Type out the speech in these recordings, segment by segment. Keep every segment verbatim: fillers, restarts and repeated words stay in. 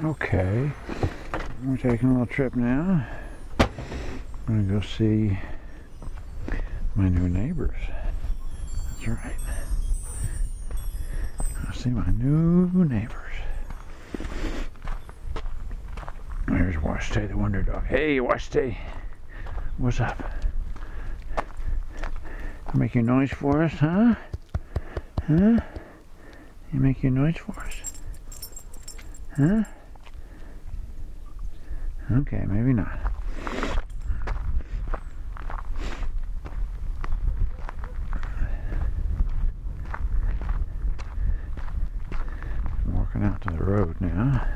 Okay, we're taking a little trip now. I'm gonna go see my new neighbors. That's right. I'll see my new neighbors. There's Washington, the Wonder Dog. Hey, Washington, what's up? You make your noise for us, huh? Huh? You make your noise for us? Huh? Okay, maybe not. I'm walking out to the road now.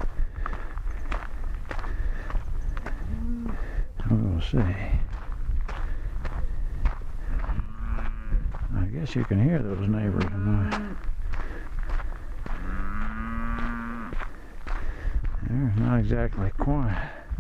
We'll see. I guess you can hear those neighbors. They're not exactly quiet.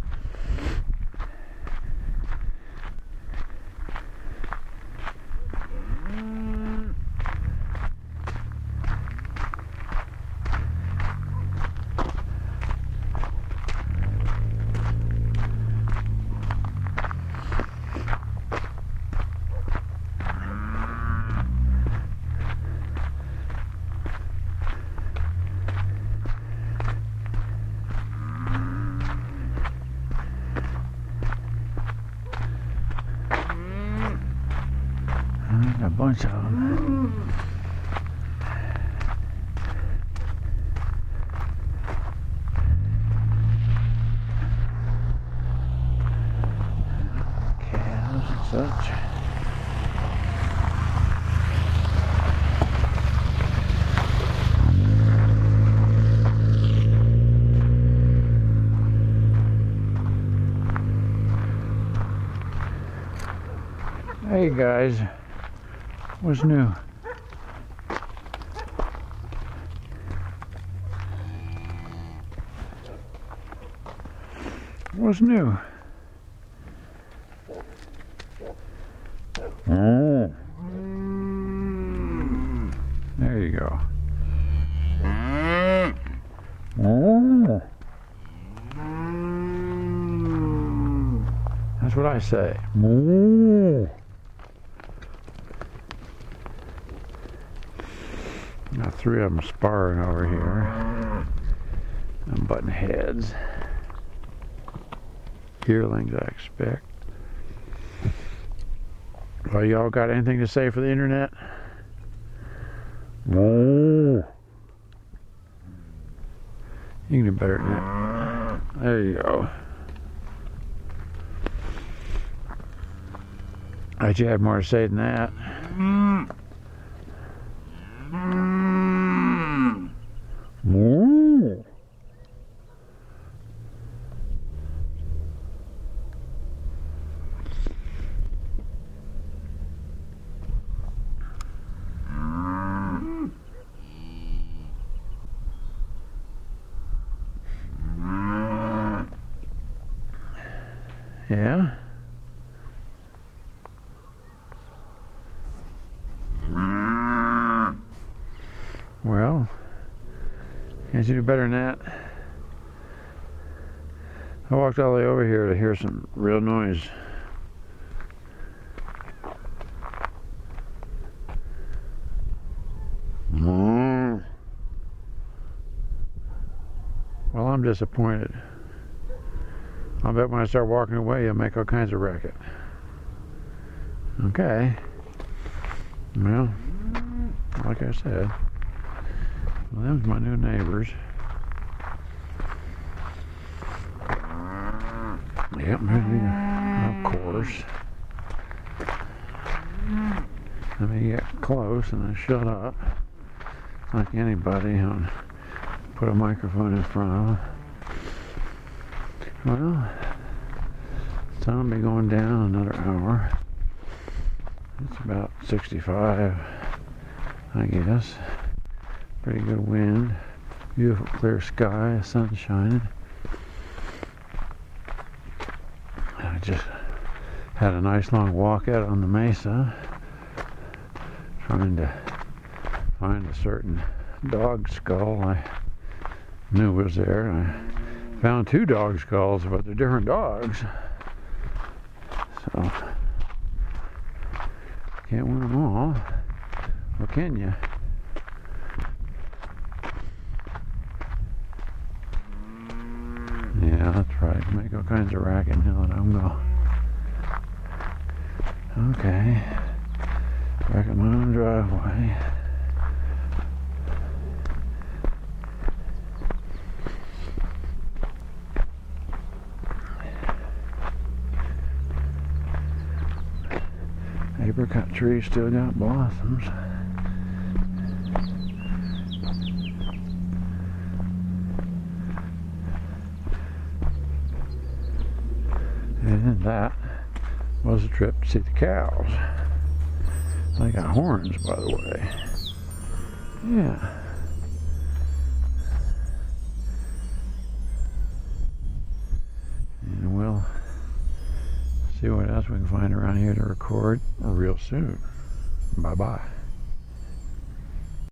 A bunch of them. Cows and such. Hey guys. What's new? What's new? Oh. There you go. Oh. That's what I say. Oh. Got three of them sparring over here. I'm butting heads. Yearlings, I expect. Well, y'all got anything to say for the internet? Oh. You can do better than that. There you go. I bet you had more to say than that. Ooh. Yeah. Well, can't you do better than that? I walked all the way over here to hear some real noise. Mm. Well, I'm disappointed. I bet when I start walking away, you'll make all kinds of racket. Okay. Well, like I said, well, them's my new neighbors. Yep, of course. Let me get close and then shut up. Like anybody, and put a microphone in front of them. Well, sun will be going down another hour. It's about sixty-five, I guess. Pretty good wind. Beautiful clear sky, sun shining. I just had a nice long walk out on the mesa, trying to find a certain dog skull I knew was there. I found two dog skulls, but they're different dogs. So, can't win them all. Or can you? Yeah, that's right. Make all kinds of racket now that I'm gone. Okay. Back at my own driveway. Apricot tree still got blossoms. And that was a trip to see the cows. They got horns, by the way. Yeah. And we'll see what else we can find around here to record real soon. Bye-bye.